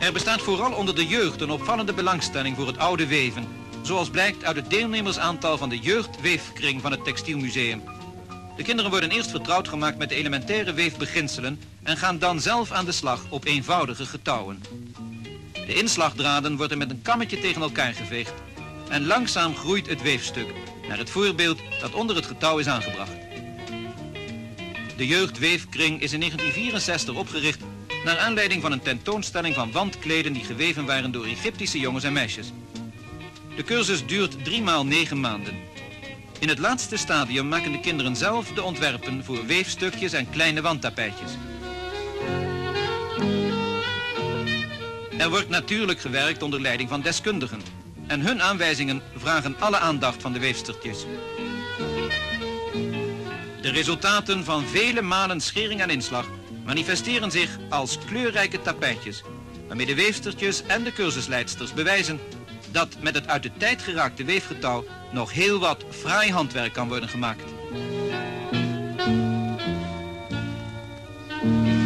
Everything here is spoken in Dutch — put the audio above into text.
Er bestaat vooral onder de jeugd een opvallende belangstelling voor het oude weven, zoals blijkt uit het deelnemersaantal van de jeugdweefkring van het Textielmuseum. De kinderen worden eerst vertrouwd gemaakt met de elementaire weefbeginselen en gaan dan zelf aan de slag op eenvoudige getouwen. De inslagdraden worden met een kammetje tegen elkaar geveegd en langzaam groeit het weefstuk naar het voorbeeld dat onder het getouw is aangebracht. De jeugdweefkring is in 1964 opgericht naar aanleiding van een tentoonstelling van wandkleden die geweven waren door Egyptische jongens en meisjes. De cursus duurt 3 maal 9 maanden. In het laatste stadium maken de kinderen zelf de ontwerpen voor weefstukjes en kleine wandtapijtjes. Er wordt natuurlijk gewerkt onder leiding van deskundigen. En hun aanwijzingen vragen alle aandacht van de weefstertjes. De resultaten van vele malen schering en inslag manifesteren zich als kleurrijke tapijtjes, waarmee de weefstertjes en de cursusleidsters bewijzen dat met het uit de tijd geraakte weefgetouw nog heel wat fraai handwerk kan worden gemaakt.